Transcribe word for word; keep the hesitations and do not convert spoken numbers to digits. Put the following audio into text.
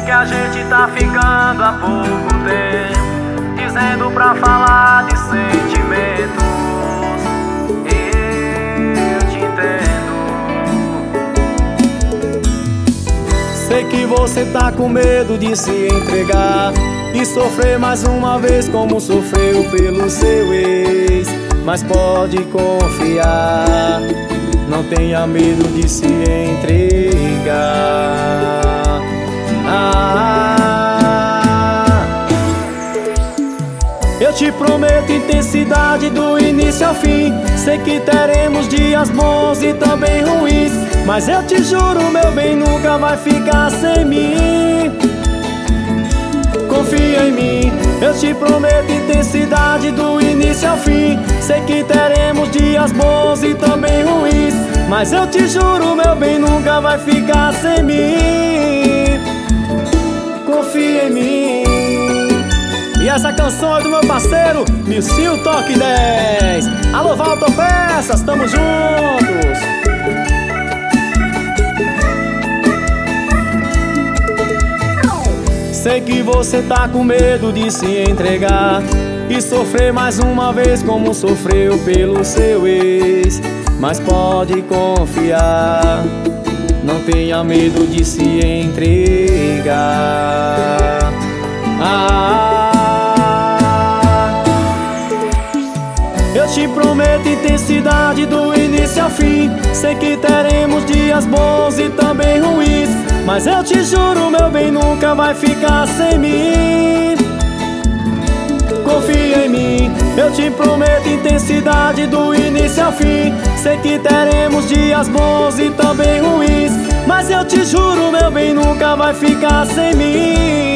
que a gente tá ficando há pouco tempo, dizendo pra falar de sentimentos. Eu te entendo. Sei que você tá com medo de se entregar e sofrer mais uma vez como sofreu pelo seu ex. Mas pode confiar, não tenha medo de se entregar. Ah, eu te prometo intensidade do início ao fim. Sei que teremos dias bons e também ruins, mas eu te juro, meu bem, nunca vai ficar sem mim. Confia em mim, eu te prometo intensidade do início ao fim. Sei que teremos dias bons e também ruins, mas eu te juro, meu bem, nunca vai ficar sem mim. Confia em mim. E essa canção é do meu parceiro Missil Toque dez. Alô, Valtor Peças, tamo juntos. Sei que você tá com medo de se entregar e sofrer mais uma vez como sofreu pelo seu ex. Mas pode confiar, não tenha medo de se entregar. Ah, eu te prometo intensidade do início ao fim. Sei que teremos dias bons e também ruins, mas eu te juro, meu bem, nunca vai ficar sem mim. Confia em mim, eu te prometo intensidade do início ao fim. Sei que teremos dias bons e também ruins, mas eu te juro, meu bem, nunca vai ficar sem mim.